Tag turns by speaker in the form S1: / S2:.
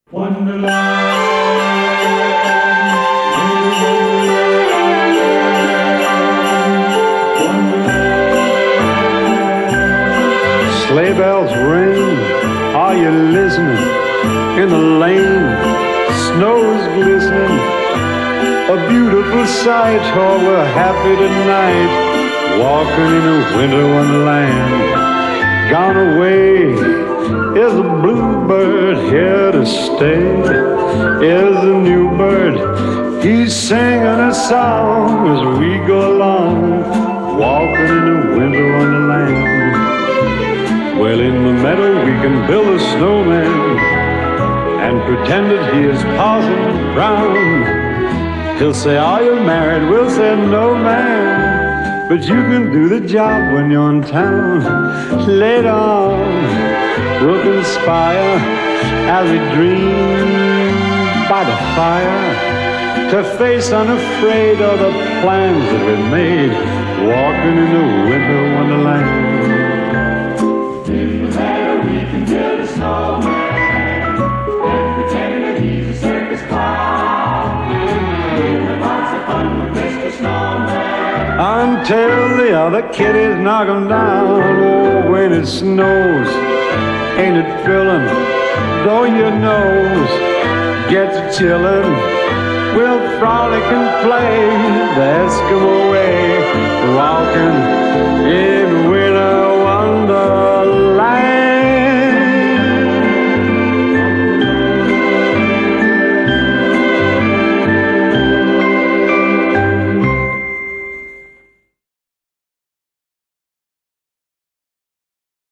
S1: Sleigh bells ring, are you listening? In the lane, snow's glistening. A beautiful sight, oh, we're happy tonight, walking in a winter wonderland. Gone away is the bluebird, here to stay is the new bird. He's singing a song as we go along, walking in a winter wonderland. Well, in the meadow we can build a snowman and pretend that he is Parson Brown. He'll say, are you married? We'll say, no, man, but you can do the job when you're in town. Later on, we'll conspire as we dream by the fire to face unafraid all the plans that we made, walking in the winter wonderland.
S2: In the meadow we can build a snowman and pretend that he's a circus clown. We'll have lots of fun with Mr. Snowman
S1: until the other kiddies knock him down. Oh, when it snows, ain't it filling? Though your nose gets chillin', we'll frolic and play the Eskimo way, walking in